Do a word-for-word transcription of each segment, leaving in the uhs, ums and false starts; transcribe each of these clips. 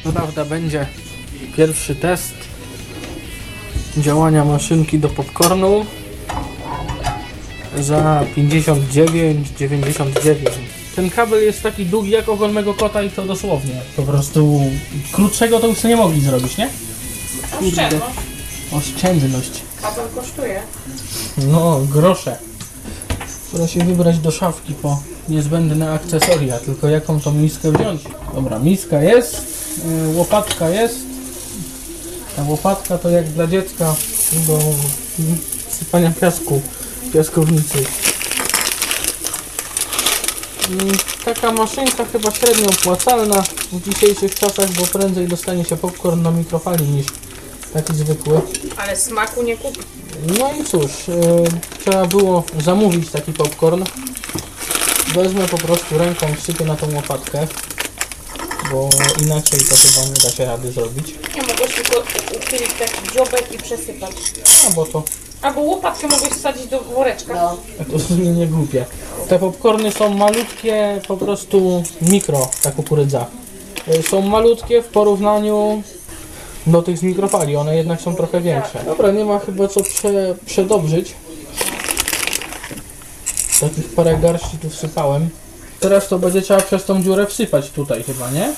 Prawda, będzie pierwszy test działania maszynki do popcornu za pięćdziesiąt dziewięć dziewięćdziesiąt dziewięć. Ten kabel jest taki długi jak ogon mego kota i to dosłownie. Po prostu krótszego to już nie mogli zrobić, nie? Oszczędność. Oszczędność. Kabel kosztuje. No, grosze. Trzeba się wybrać do szafki po niezbędne akcesoria, tylko jaką tą miskę wziąć. Dobra, miska jest, yy, łopatka jest. Ta łopatka to jak dla dziecka do sypania piasku, piaskownicy. Yy, taka maszynka chyba średnio opłacalna w dzisiejszych czasach, bo prędzej dostanie się popcorn na mikrofali niż taki zwykły. Ale smaku nie kupi. No i cóż, yy, trzeba było zamówić taki popcorn. Wezmę po prostu ręką, wsypię na tą łopatkę, bo inaczej to chyba nie da się rady zrobić. Nie mogłeś tylko uchylić taki dziobek i przesypać. A bo to, Albo łopatkę mogłeś wsadzić do woreczka. No. to w sumie nie głupie. Te popcorny są malutkie, po prostu mikro, ta kukurydza. Yy, są malutkie w porównaniu do tych z mikrofali, one jednak są trochę większe. Dobra, nie ma chyba co prze, przedobrzyć. Takich parę garści tu wsypałem. Teraz to będzie trzeba przez tą dziurę wsypać tutaj chyba, nie?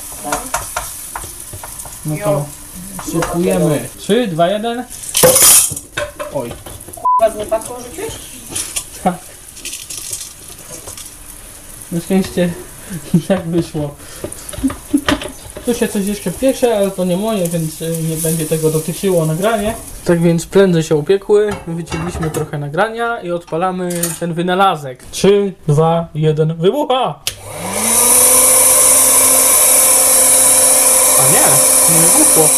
No to wsypujemy. trzy, dwa, jeden. Oj. Was nie pasło rzuciłeś? Tak. Na szczęście tak wyszło. Tu się coś jeszcze piecze, ale to nie moje, więc nie będzie tego dotyczyło nagranie. Tak więc prędzej się upiekły, wycięliśmy trochę nagrania i odpalamy ten wynalazek. trzy, dwa, jeden, wybucha! A nie, nie wybuchło.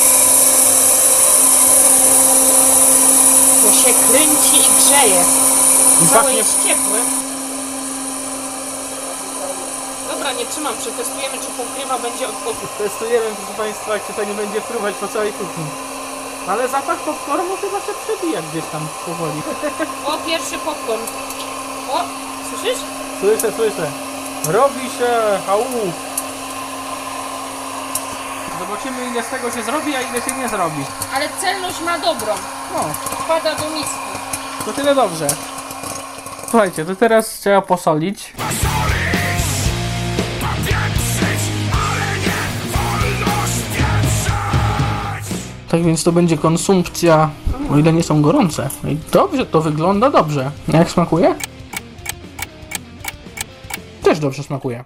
To się kręci i grzeje. I Cały pachnie... jest ciepły. Dobra, nie trzymam, przetestujemy, czy pokrywa będzie od od- Testujemy, proszę Państwa, jak się to nie będzie fruwać po całej kuchni. Ale zapach popcornu chyba się przebija gdzieś tam powoli. O, pierwszy popcorn. O, słyszysz? Słyszę, słyszę. Robi się, au. Zobaczymy, ile z tego się zrobi, a ile się nie zrobi. Ale celność ma dobrą. No, Wpada do miski. to tyle dobrze. Słuchajcie, to teraz trzeba posolić. Tak więc to będzie konsumpcja, o ile nie są gorące. No i dobrze, to wygląda dobrze. Jak smakuje? Też dobrze smakuje.